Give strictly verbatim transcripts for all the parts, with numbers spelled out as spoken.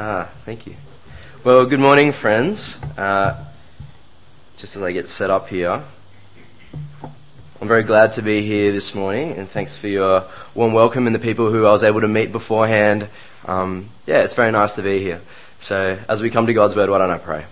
Ah, thank you. Well, good morning, friends. Uh, just as I get set up here, I'm very glad to be here this morning, and thanks for your warm welcome and the people who I was able to meet beforehand. Um, yeah, it's very nice to be here. So, as we come to God's Word, why don't I pray?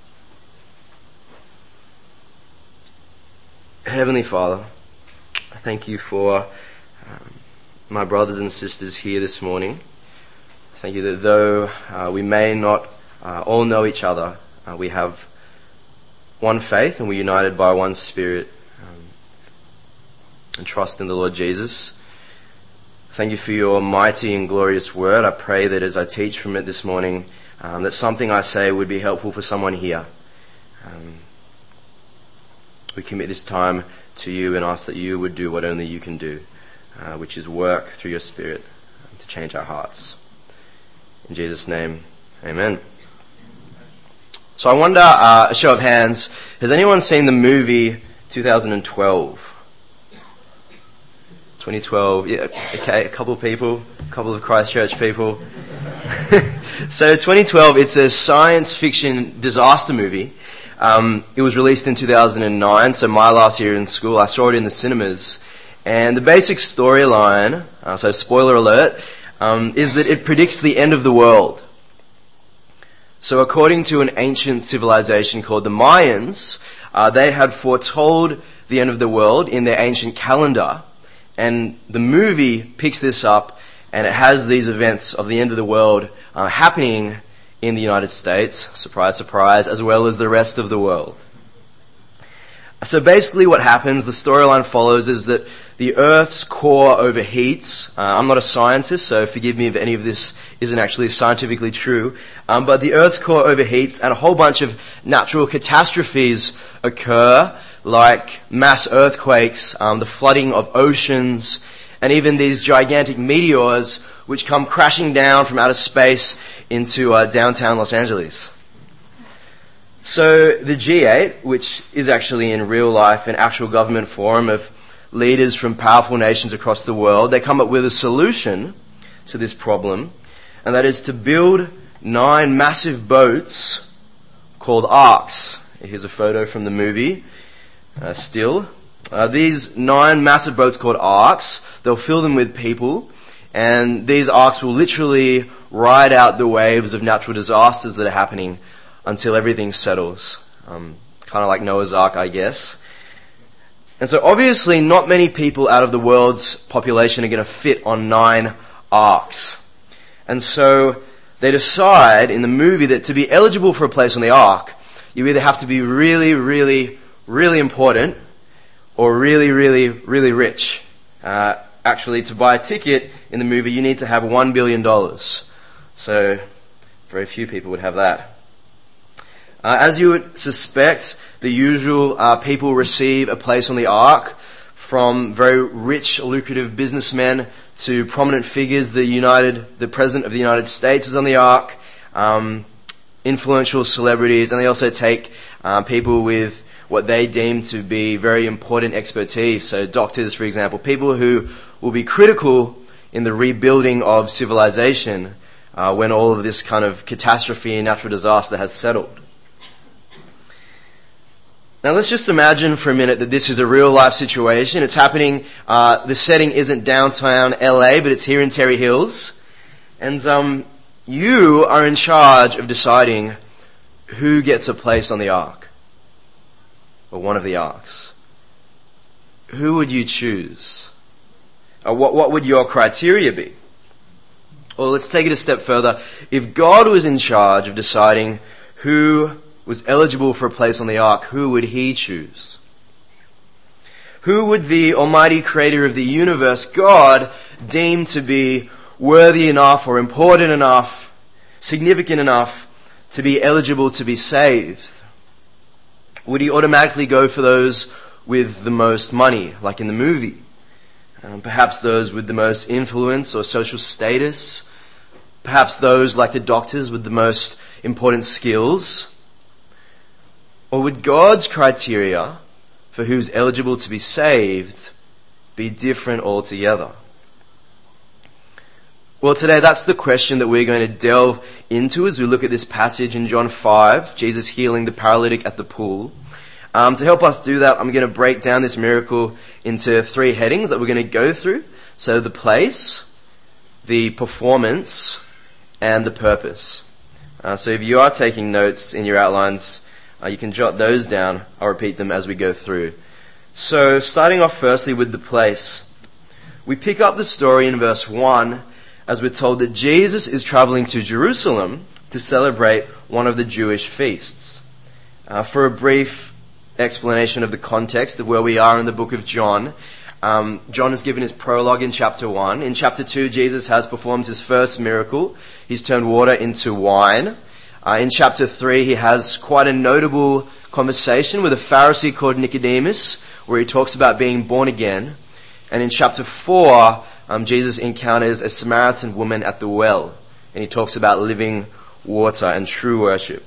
Heavenly Father, I thank you for um, my brothers and sisters here this morning. Thank you that though uh, we may not uh, all know each other, uh, we have one faith and we're united by one Spirit um, and trust in the Lord Jesus. Thank you for your mighty and glorious word. I pray that as I teach from it this morning, um, that something I say would be helpful for someone here. Um, we commit this time to you and ask that you would do what only you can do, uh, which is work through your Spirit to change our hearts. In Jesus' name, amen. So I wonder, uh, a show of hands, has anyone seen the movie two thousand twelve? twenty twelve, yeah, okay, a couple of people, a couple of Christchurch people. So twenty twelve, it's a science fiction disaster movie. Um, it was released in two thousand nine, so my last year in school. I saw it in the cinemas. And the basic storyline, uh, so spoiler alert, Um, is that it predicts the end of the world. So according to an ancient civilization called the Mayans, uh, they had foretold the end of the world in their ancient calendar, and the movie picks this up, and it has these events of the end of the world uh, happening in the United States, surprise, surprise, as well as the rest of the world. So basically what happens, the storyline follows, is that the Earth's core overheats. Uh, I'm not a scientist, so forgive me if any of this isn't actually scientifically true. Um, but the Earth's core overheats and a whole bunch of natural catastrophes occur, like mass earthquakes, um, the flooding of oceans, and even these gigantic meteors which come crashing down from outer space into uh, downtown Los Angeles. So the G eight, which is actually in real life an actual government forum of leaders from powerful nations across the world, they come up with a solution to this problem, and that is to build nine massive boats called arks. Here's a photo from the movie, uh, still. Uh, these nine massive boats called arks, they'll fill them with people, and these arks will literally ride out the waves of natural disasters that are happening until everything settles. Um, kind of like Noah's Ark, I guess. And so obviously not many people out of the world's population are going to fit on nine arks. And so they decide in the movie that to be eligible for a place on the ark, you either have to be really, really, really important or really, really, really rich. Uh, actually, to buy a ticket in the movie, you need to have one billion dollars. So very few people would have that. Uh, as you would suspect, the usual uh, people receive a place on the ark, from very rich, lucrative businessmen to prominent figures. The United, the President of the United States is on the ark, um, influential celebrities, and they also take uh, people with what they deem to be very important expertise. So doctors, for example, people who will be critical in the rebuilding of civilization uh, when all of this kind of catastrophe and natural disaster has settled. Now let's just imagine for a minute that this is a real life situation. It's happening, uh, the setting isn't downtown L A, but it's here in Terry Hills. And um, you are in charge of deciding who gets a place on the ark, or one of the arks. Who would you choose? Or what, what would your criteria be? Well, let's take it a step further. If God was in charge of deciding who was eligible for a place on the ark, who would he choose? Who would the almighty creator of the universe, God, deem to be worthy enough or important enough, significant enough to be eligible to be saved? Would he automatically go for those with the most money, like in the movie? Um, perhaps those with the most influence or social status? Perhaps those like the doctors with the most important skills? Or would God's criteria for who's eligible to be saved be different altogether? Well, today that's the question that we're going to delve into as we look at this passage in John five, Jesus healing the paralytic at the pool. Um, to help us do that, I'm going to break down this miracle into three headings that we're going to go through. So the place, the performance, and the purpose. Uh, so if you are taking notes in your outlines, uh, you can jot those down. I'll repeat them as we go through. So starting off firstly with the place. We pick up the story in verse one as we're told that Jesus is traveling to Jerusalem to celebrate one of the Jewish feasts. Uh, for a brief explanation of the context of where we are in the book of John, um, John has given his prologue in chapter one. In chapter two, Jesus has performed his first miracle. He's turned water into wine. Uh, in chapter three, he has quite a notable conversation with a Pharisee called Nicodemus, where he talks about being born again. And in chapter four, um, Jesus encounters a Samaritan woman at the well, and he talks about living water and true worship.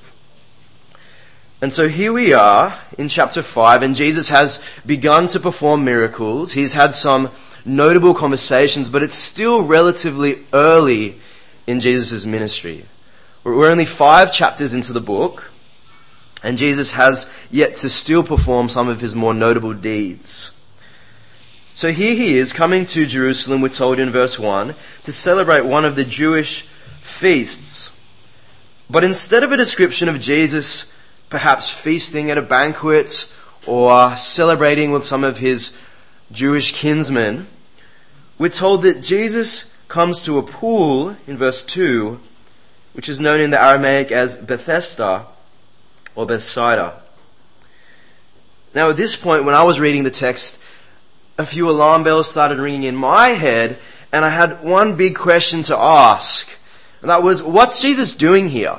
And so here we are in chapter five, and Jesus has begun to perform miracles. He's had some notable conversations, but it's still relatively early in Jesus' ministry. We're only five chapters into the book, and Jesus has yet to still perform some of his more notable deeds. So here he is coming to Jerusalem, we're told in verse one, to celebrate one of the Jewish feasts. But instead of a description of Jesus perhaps feasting at a banquet or celebrating with some of his Jewish kinsmen, we're told that Jesus comes to a pool in verse two, which is known in the Aramaic as Bethesda or Bethsaida. Now at this point, when I was reading the text, a few alarm bells started ringing in my head, and I had one big question to ask, and that was, what's Jesus doing here?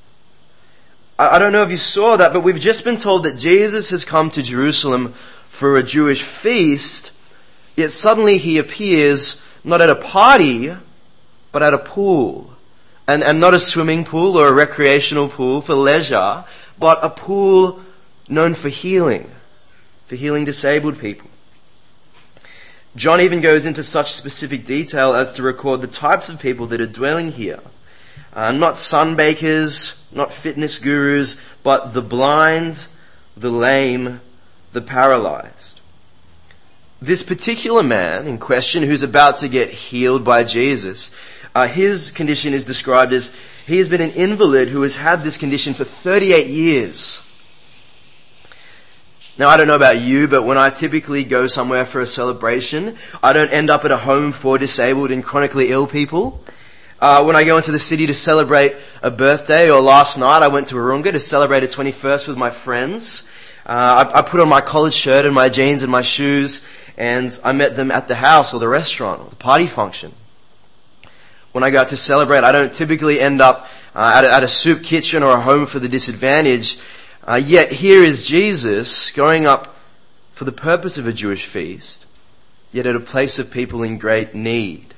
I don't know if you saw that, but we've just been told that Jesus has come to Jerusalem for a Jewish feast, yet suddenly he appears not at a party, but at a pool. And, and not a swimming pool or a recreational pool for leisure, but a pool known for healing, for healing disabled people. John even goes into such specific detail as to record the types of people that are dwelling here. Uh, not sunbakers, not fitness gurus, but the blind, the lame, the paralyzed. This particular man in question, who's about to get healed by Jesus, uh, his condition is described as he has been an invalid who has had this condition for thirty-eight years. Now, I don't know about you, but when I typically go somewhere for a celebration, I don't end up at a home for disabled and chronically ill people. Uh, when I go into the city to celebrate a birthday, or last night I went to Arunga to celebrate a twenty-first with my friends, uh, I, I put on my collared shirt and my jeans and my shoes, and I met them at the house or the restaurant or the party function. When I go out to celebrate, I don't typically end up uh, at, a, at a soup kitchen or a home for the disadvantaged. Uh, yet here is Jesus going up for the purpose of a Jewish feast, yet at a place of people in great need.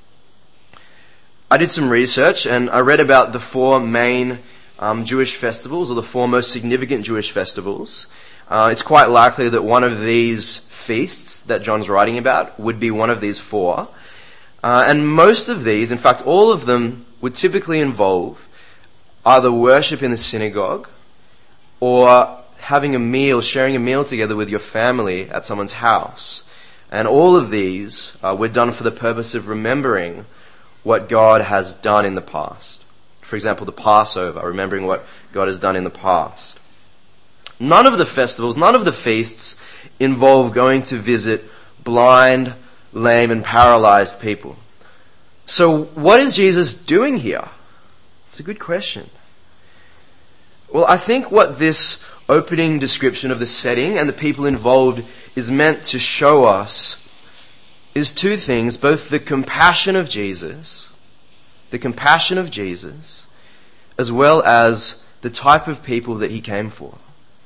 I did some research and I read about the four main um, Jewish festivals, or the four most significant Jewish festivals. Uh, it's quite likely that one of these feasts that John's writing about would be one of these four. Uh, and most of these, in fact all of them, would typically involve either worship in the synagogue, or having a meal, sharing a meal together with your family at someone's house. And all of these uh, were done for the purpose of remembering what God has done in the past. For example, the Passover, remembering what God has done in the past. None of the festivals, none of the feasts involve going to visit blind, lame, and paralyzed people. So what is Jesus doing here? It's a good question. Well, I think what this opening description of the setting and the people involved is meant to show us is two things, both the compassion of Jesus, the compassion of Jesus, as well as the type of people that he came for.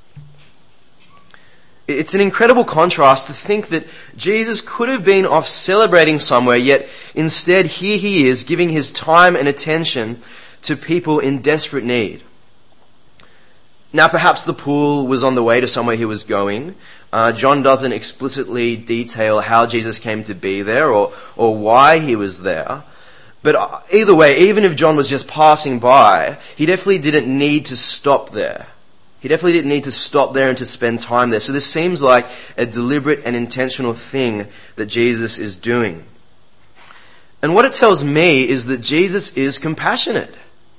It's an incredible contrast to think that Jesus could have been off celebrating somewhere, yet instead here he is giving his time and attention to people in desperate need. Now, perhaps the pool was on the way to somewhere he was going. Uh, John doesn't explicitly detail how Jesus came to be there or, or why he was there. But either way, even if John was just passing by, he definitely didn't need to stop there. He definitely didn't need to stop there and to spend time there. So this seems like a deliberate and intentional thing that Jesus is doing. And what it tells me is that Jesus is compassionate.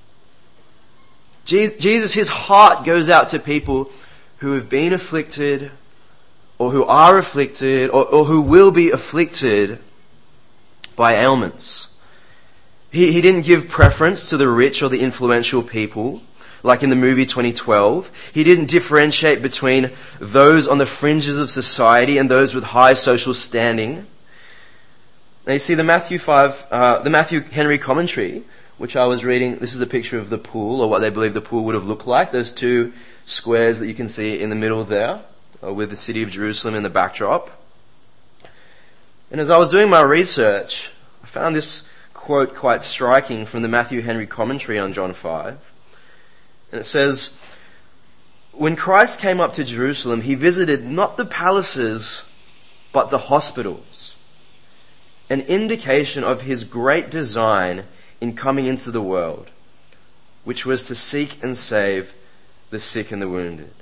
Jesus, his heart goes out to people who have been afflicted, or who are afflicted, or, or who will be afflicted by ailments. He, he didn't give preference to the rich or the influential people, like in the movie twenty twelve. He didn't differentiate between those on the fringes of society and those with high social standing. Now you see the Matthew five, uh, the Matthew Henry commentary, which I was reading. This is a picture of the pool, or what they believe the pool would have looked like. There's two squares that you can see in the middle there, uh, with the city of Jerusalem in the backdrop. And as I was doing my research, I found this quote quite striking from the Matthew Henry commentary on John five. And it says, "When Christ came up to Jerusalem, he visited not the palaces, but the hospitals, an indication of his great design in coming into the world, which was to seek and save the sick and the wounded."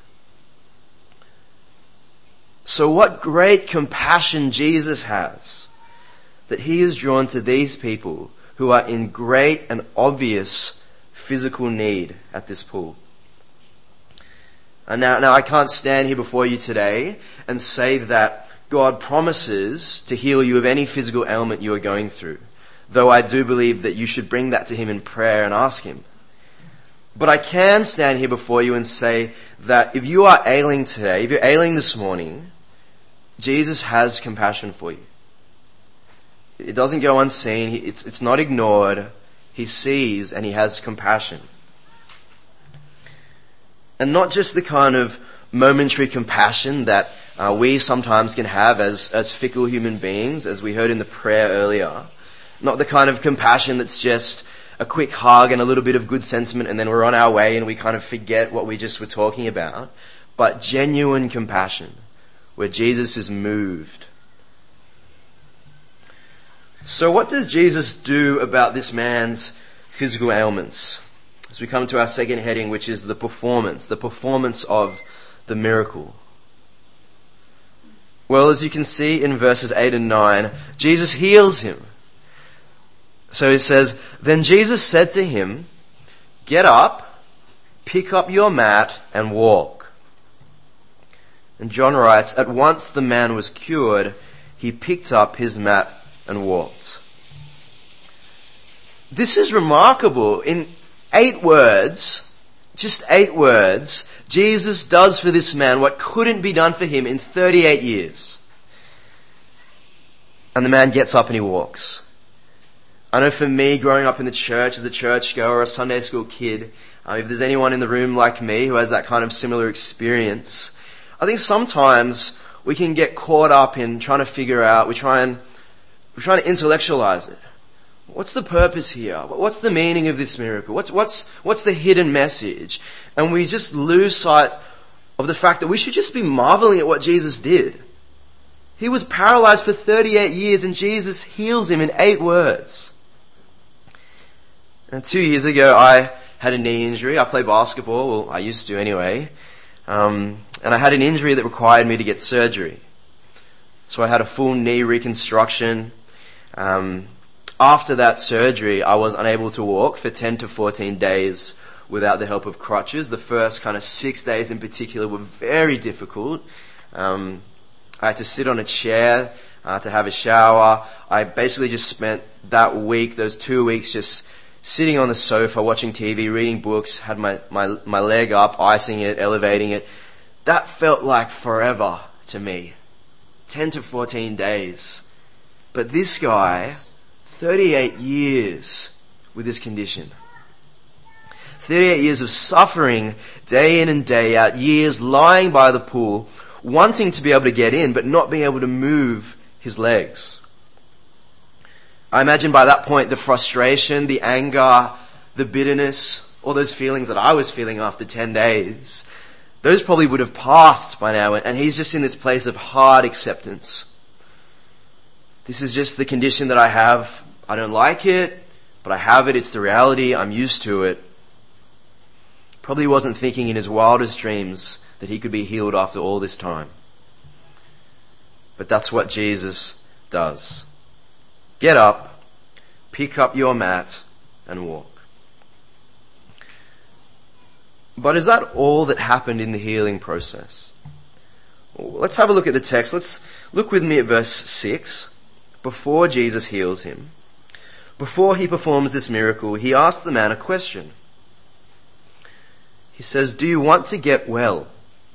So what great compassion Jesus has, that he is drawn to these people who are in great and obvious physical need at this pool. And now, now I can't stand here before you today and say that God promises to heal you of any physical ailment you are going through, though I do believe that you should bring that to him in prayer and ask him. But I can stand here before you and say that if you are ailing today, if you're ailing this morning, Jesus has compassion for you. It doesn't go unseen. It's, it's not ignored. He sees and he has compassion. And not just the kind of momentary compassion that uh, we sometimes can have as, as fickle human beings, as we heard in the prayer earlier. Not the kind of compassion that's just a quick hug and a little bit of good sentiment and then we're on our way and we kind of forget what we just were talking about. But genuine compassion, where Jesus is moved. So what does Jesus do about this man's physical ailments? As we come to our second heading, which is the performance, the performance of the miracle. Well, as you can see in verses eight and nine, Jesus heals him. So he says, "Then Jesus said to him, 'Get up, pick up your mat and walk.' And John writes, 'At once the man was cured. He picked up his mat and walked.'" This is remarkable. In eight words, just eight words, Jesus does for this man what couldn't be done for him in thirty-eight years. And the man gets up and he walks. I know for me, growing up in the church as a churchgoer or a Sunday school kid, uh, if there's anyone in the room like me who has that kind of similar experience, I think sometimes we can get caught up in trying to figure out, we try and, we're trying to intellectualize it. What's the purpose here? What's the meaning of this miracle? What's, what's, what's the hidden message? And we just lose sight of the fact that we should just be marveling at what Jesus did. He was paralyzed for thirty-eight years and Jesus heals him in eight words. And two years ago, I had a knee injury. I play basketball. Well, I used to anyway. Um, and I had an injury that required me to get surgery. So I had a full knee reconstruction. Um, after that surgery, I was unable to walk for ten to fourteen days without the help of crutches. The first kind of six days in particular were very difficult. Um, I had to sit on a chair uh, to have a shower. I basically just spent that week, those two weeks, just sitting on the sofa, watching T V, reading books, had my, my, my leg up, icing it, elevating it. That felt like forever to me. ten to fourteen days. But this guy, thirty-eight years with this condition. thirty-eight years of suffering day in and day out, years lying by the pool, wanting to be able to get in, but not being able to move his legs. I imagine by that point the frustration, the anger, the bitterness, all those feelings that I was feeling after ten days, those probably would have passed by now, and he's just in this place of hard acceptance. This is just the condition that I have. I don't like it. but I have it, it's the reality, I'm used to it. Probably wasn't thinking in his wildest dreams that he could be healed after all this time. But that's what Jesus does. Get up, pick up your mat, and walk. But is that all that happened in the healing process? Let's have a look at the text. Let's look with me at verse six. Before Jesus heals him, before he performs this miracle, he asks the man a question. He says, "Do you want to get well?"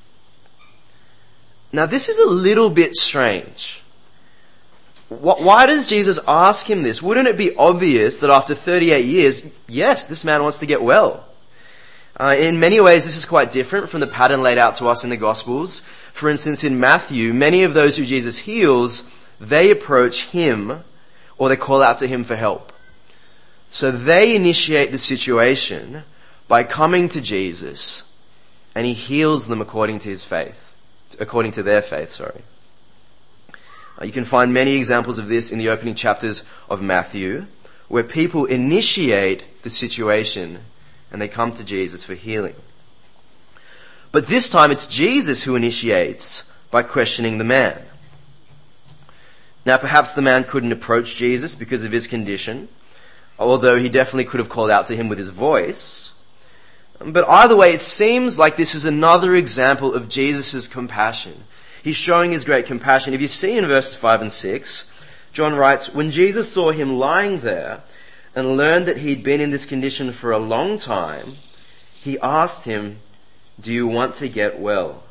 Now this is a little bit strange. Why does Jesus ask him this? Wouldn't it be obvious that after thirty-eight years, yes, this man wants to get well? Uh, in many ways, this is quite different from the pattern laid out to us in the Gospels. For instance, in Matthew, many of those who Jesus heals, they approach him or they call out to him for help. So they initiate the situation by coming to Jesus, and he heals them according to his faith, according to their faith, sorry. Uh, you can find many examples of this in the opening chapters of Matthew, where people initiate the situation and they come to Jesus for healing. But this time it's Jesus who initiates by questioning the man. Now perhaps the man couldn't approach Jesus because of his condition, although he definitely could have called out to him with his voice. But either way, it seems like this is another example of Jesus' compassion. He's showing his great compassion. If you see in verses five and six, John writes, "When Jesus saw him lying there and learned that he'd been in this condition for a long time, he asked him, 'Do you want to get well?'"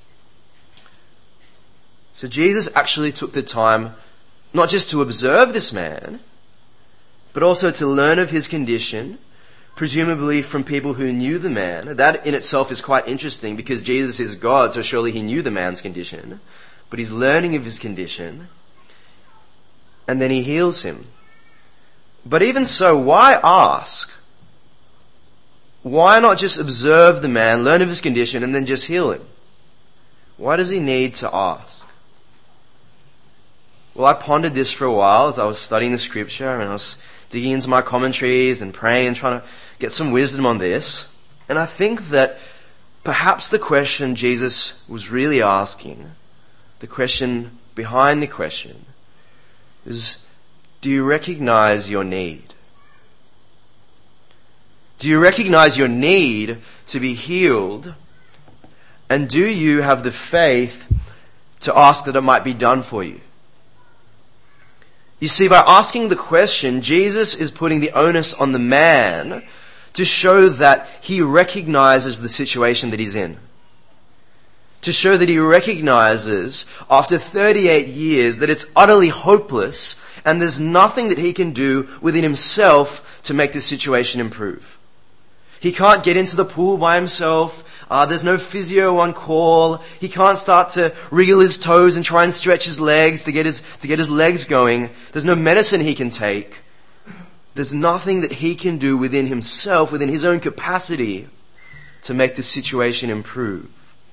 So Jesus actually took the time not just to observe this man, but also to learn of his condition, presumably from people who knew the man. That in itself is quite interesting because Jesus is God, so surely he knew the man's condition. But he's learning of his condition, and then he heals him. But even so, why ask? Why not just observe the man, learn of his condition, and then just heal him? Why does he need to ask? Well, I pondered this for a while as I was studying the scripture, and I was digging into my commentaries and praying and trying to get some wisdom on this. And I think that perhaps the question Jesus was really asking, the question behind the question, is, do you recognize your need? Do you recognize your need to be healed? And do you have the faith to ask that it might be done for you? You see, by asking the question, Jesus is putting the onus on the man to show that he recognizes the situation that he's in. To show that he recognizes, after thirty-eight years, that it's utterly hopeless and there's nothing that he can do within himself to make this situation improve. He can't get into the pool by himself. Uh, there's no physio on call. He can't start to wriggle his toes and try and stretch his legs to get his, to get his legs going. There's no medicine he can take. There's nothing that he can do within himself, within his own capacity, to make the situation improve.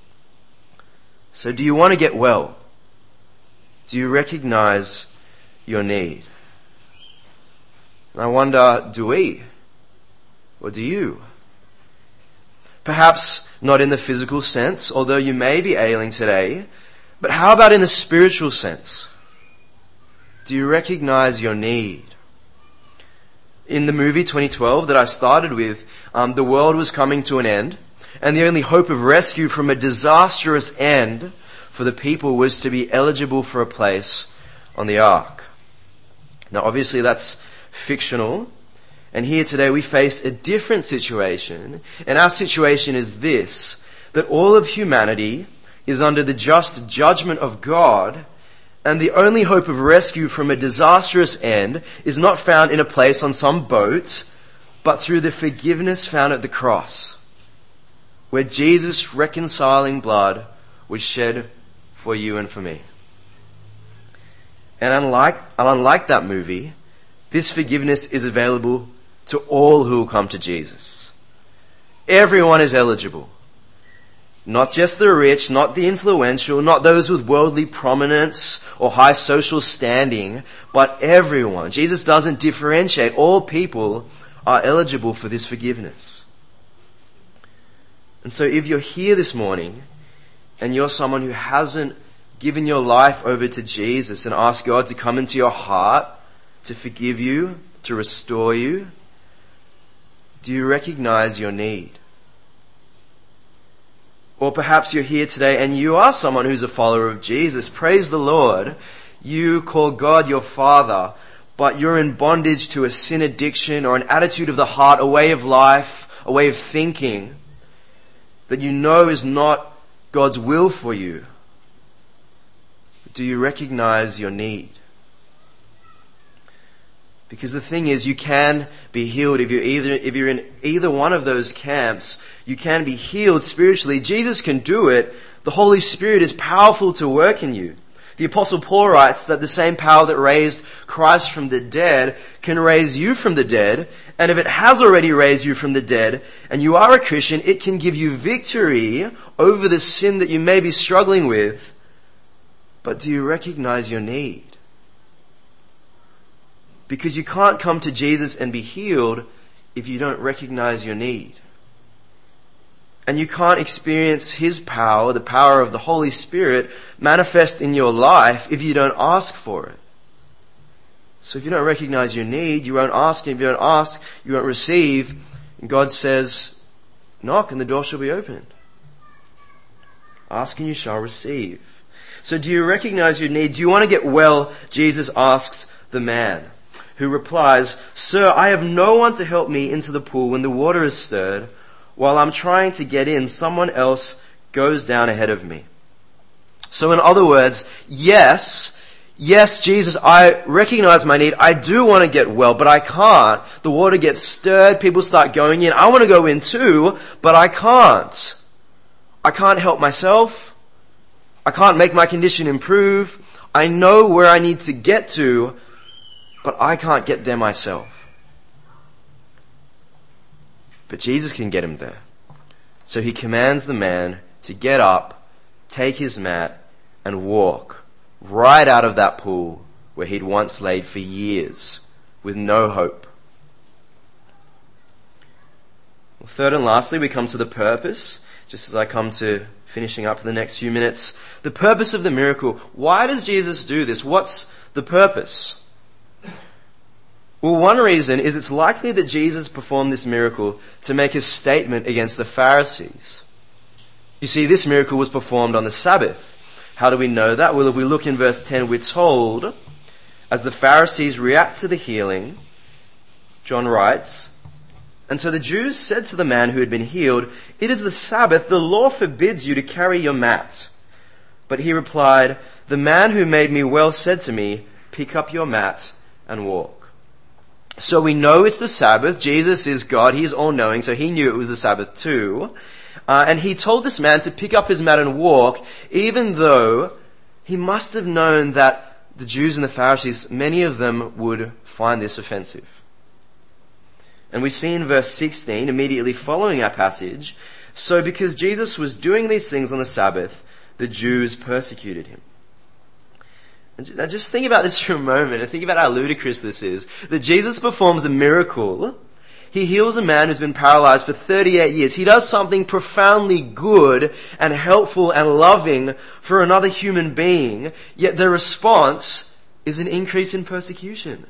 So do you want to get well? Do you recognize your need? And I wonder, do we? Or do you? Perhaps not in the physical sense, although you may be ailing today, but how about in the spiritual sense? Do you recognize your need? In the movie twenty twelve that I started with, um, the world was coming to an end, and the only hope of rescue from a disastrous end for the people was to be eligible for a place on the ark. Now obviously that's fictional, and here today we face a different situation, and our situation is this, that all of humanity is under the just judgment of God, and the only hope of rescue from a disastrous end is not found in a place on some boat, but through the forgiveness found at the cross, where Jesus' reconciling blood was shed for you and for me. And unlike, and unlike that movie, this forgiveness is available to all who will come to Jesus. Everyone is eligible. Not just the rich, not the influential, not those with worldly prominence or high social standing, but everyone. Jesus doesn't differentiate. All people are eligible for this forgiveness. And so if you're here this morning and you're someone who hasn't given your life over to Jesus and asked God to come into your heart, to forgive you, to restore you, do you recognize your need? Or perhaps you're here today and you are someone who's a follower of Jesus. Praise the Lord. You call God your Father, but you're in bondage to a sin addiction or an attitude of the heart, a way of life, a way of thinking that you know is not God's will for you. Do you recognize your need? Because the thing is, you can be healed if you're either if you're in either one of those camps. You can be healed spiritually. Jesus can do it. The Holy Spirit is powerful to work in you. The Apostle Paul writes that the same power that raised Christ from the dead can raise you from the dead. And if it has already raised you from the dead, and you are a Christian, it can give you victory over the sin that you may be struggling with. But do you recognize your need? Because you can't come to Jesus and be healed if you don't recognize your need. And you can't experience His power, the power of the Holy Spirit, manifest in your life if you don't ask for it. So if you don't recognize your need, you won't ask. And if you don't ask, you won't receive. And God says, knock and the door shall be opened. Ask and you shall receive. So do you recognize your need? Do you want to get well? Jesus asks the man, who replies, Sir, I have no one to help me into the pool when the water is stirred. While I'm trying to get in, someone else goes down ahead of me. So in other words, yes, yes, Jesus, I recognize my need. I do want to get well, but I can't. The water gets stirred. People start going in. I want to go in too, but I can't. I can't help myself. I can't make my condition improve. I know where I need to get to, but I can't get there myself. But Jesus can get him there. So he commands the man to get up, take his mat, and walk right out of that pool where he'd once laid for years with no hope. Well, third and lastly, we come to the purpose, just as I come to finishing up for the next few minutes. The purpose of the miracle. Why does Jesus do this? What's the purpose? Well, one reason is it's likely that Jesus performed this miracle to make a statement against the Pharisees. You see, this miracle was performed on the Sabbath. How do we know that? Well, if we look in verse ten, we're told, as the Pharisees react to the healing, John writes, And so the Jews said to the man who had been healed, It is the Sabbath, the law forbids you to carry your mat. But he replied, The man who made me well said to me, Pick up your mat and walk. So we know it's the Sabbath. Jesus is God. He's all-knowing, so he knew it was the Sabbath too. Uh, and he told this man to pick up his mat and walk, even though he must have known that the Jews and the Pharisees, many of them would find this offensive. And we see in verse sixteen, immediately following our passage, so because Jesus was doing these things on the Sabbath, the Jews persecuted him. Now just think about this for a moment and think about how ludicrous this is. That Jesus performs a miracle. He heals a man who's been paralyzed for thirty-eight years. He does something profoundly good and helpful and loving for another human being. Yet the response is an increase in persecution.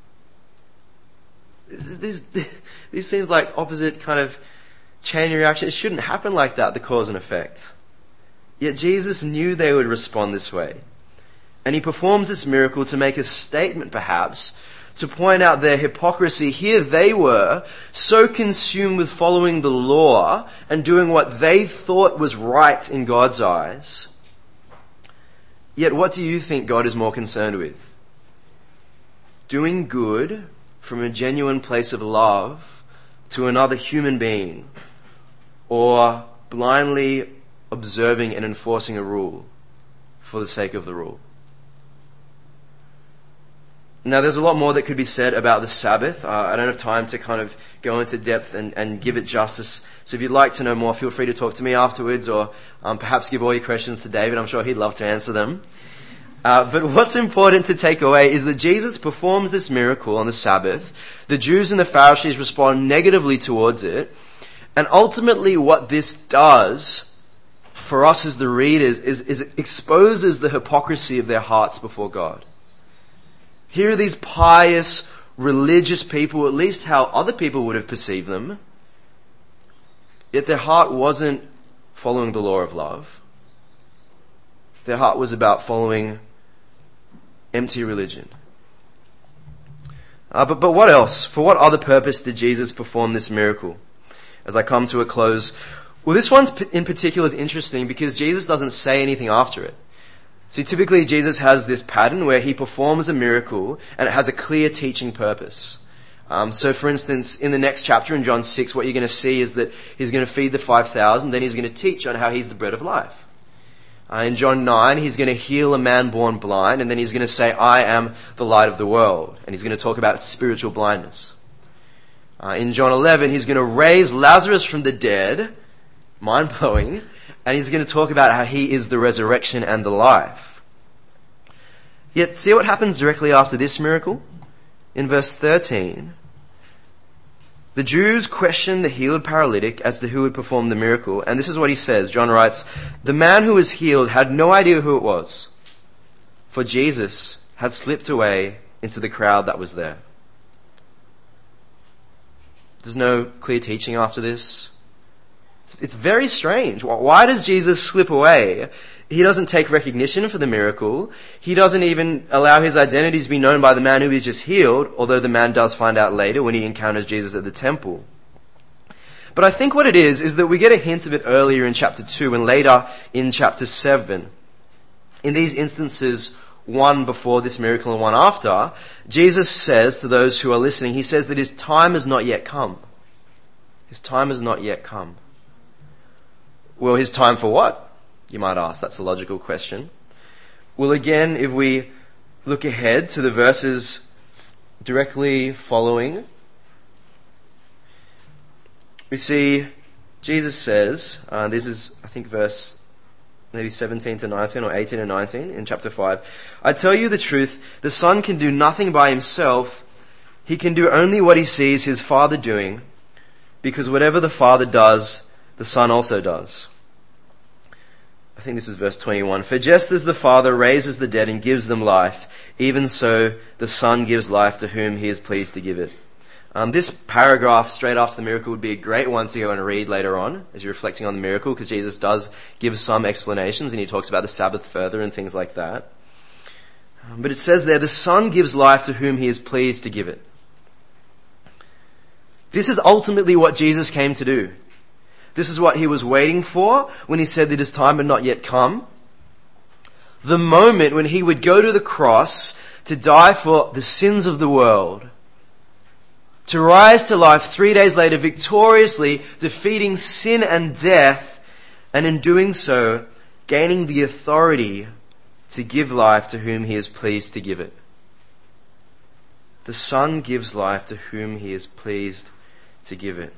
This, this, this seems like opposite kind of chain reaction. It shouldn't happen like that, the cause and effect. Yet Jesus knew they would respond this way. And he performs this miracle to make a statement, perhaps, to point out their hypocrisy. Here they were, so consumed with following the law and doing what they thought was right in God's eyes. Yet what do you think God is more concerned with? Doing good from a genuine place of love to another human being, or blindly observing and enforcing a rule for the sake of the rule? Now, there's a lot more that could be said about the Sabbath. Uh, I don't have time to kind of go into depth and, and give it justice. So if you'd like to know more, feel free to talk to me afterwards, or um, perhaps give all your questions to David. I'm sure he'd love to answer them. Uh, but what's important to take away is that Jesus performs this miracle on the Sabbath. The Jews and the Pharisees respond negatively towards it. And ultimately what this does for us as the readers is, is it exposes the hypocrisy of their hearts before God. Here are these pious, religious people, at least how other people would have perceived them. Yet their heart wasn't following the law of love. Their heart was about following empty religion. Uh, but, but what else? For what other purpose did Jesus perform this miracle? As I come to a close, well, this one in particular is interesting because Jesus doesn't say anything after it. See, typically Jesus has this pattern where he performs a miracle and it has a clear teaching purpose. Um, so for instance, in the next chapter in John six, what you're going to see is that he's going to feed the five thousand, then he's going to teach on how he's the bread of life. Uh, in John nine, he's going to heal a man born blind, and then he's going to say, I am the light of the world. And he's going to talk about spiritual blindness. Uh, in John eleven, he's going to raise Lazarus from the dead, mind-blowing, and he's going to talk about how he is the resurrection and the life. Yet, see what happens directly after this miracle? In verse thirteen, the Jews question the healed paralytic as to who had performed the miracle. And this is what he says. John writes, the man who was healed had no idea who it was, for Jesus had slipped away into the crowd that was there. There's no clear teaching after this. It's, it's very strange. Why does Jesus slip away? He doesn't take recognition for the miracle. He doesn't even allow his identity to be known by the man who he's just healed, although the man does find out later when he encounters Jesus at the temple. But I think what it is, is that we get a hint of it earlier in chapter two and later in chapter seven. In these instances, one before this miracle and one after, Jesus says to those who are listening, he says that his time has not yet come. His time has not yet come. Well, his time for what? You might ask. That's a logical question. Well, again, if we look ahead to the verses directly following, we see Jesus says, uh, this is, I think, verse maybe seventeen to nineteen or eighteen and nineteen in chapter five. I tell you the truth, the Son can do nothing by himself. He can do only what he sees his Father doing, because whatever the Father does, the Son also does. I think this is verse twenty-one. For just as the Father raises the dead and gives them life, even so the Son gives life to whom he is pleased to give it. Um, this paragraph straight after the miracle would be a great one to go and read later on as you're reflecting on the miracle, because Jesus does give some explanations and he talks about the Sabbath further and things like that. Um, but it says there, the Son gives life to whom he is pleased to give it. This is ultimately what Jesus came to do. This is what he was waiting for when he said that his time had not yet come. The moment when he would go to the cross to die for the sins of the world, to rise to life three days later victoriously, defeating sin and death, and in doing so, gaining the authority to give life to whom he is pleased to give it. The Son gives life to whom he is pleased to give it.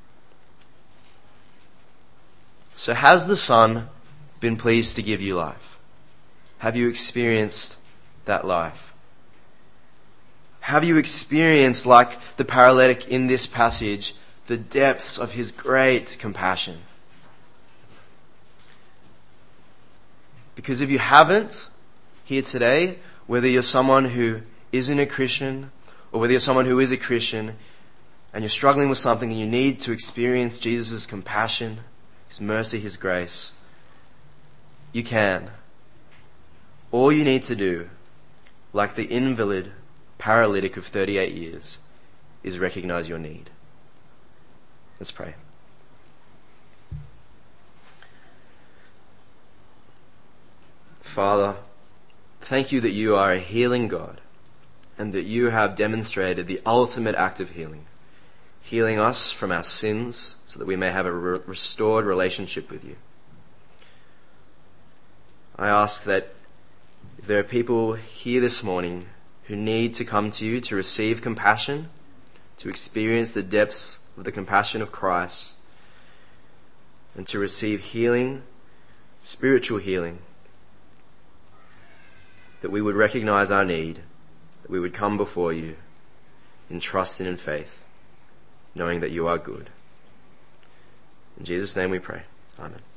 So has the Son been pleased to give you life? Have you experienced that life? Have you experienced, like the paralytic in this passage, the depths of his great compassion? Because if you haven't here today, whether you're someone who isn't a Christian or whether you're someone who is a Christian and you're struggling with something and you need to experience Jesus' compassion, his mercy, his grace, you can. All you need to do, like the invalid paralytic of thirty-eight years, is recognize your need. Let's pray. Father, thank you that you are a healing God and that you have demonstrated the ultimate act of healing, healing us from our sins so that we may have a re- restored relationship with you. I ask that if there are people here this morning who need to come to you to receive compassion, to experience the depths of the compassion of Christ, and to receive healing, spiritual healing, that we would recognize our need, that we would come before you in trust and in faith, knowing that you are good. In Jesus' name we pray. Amen.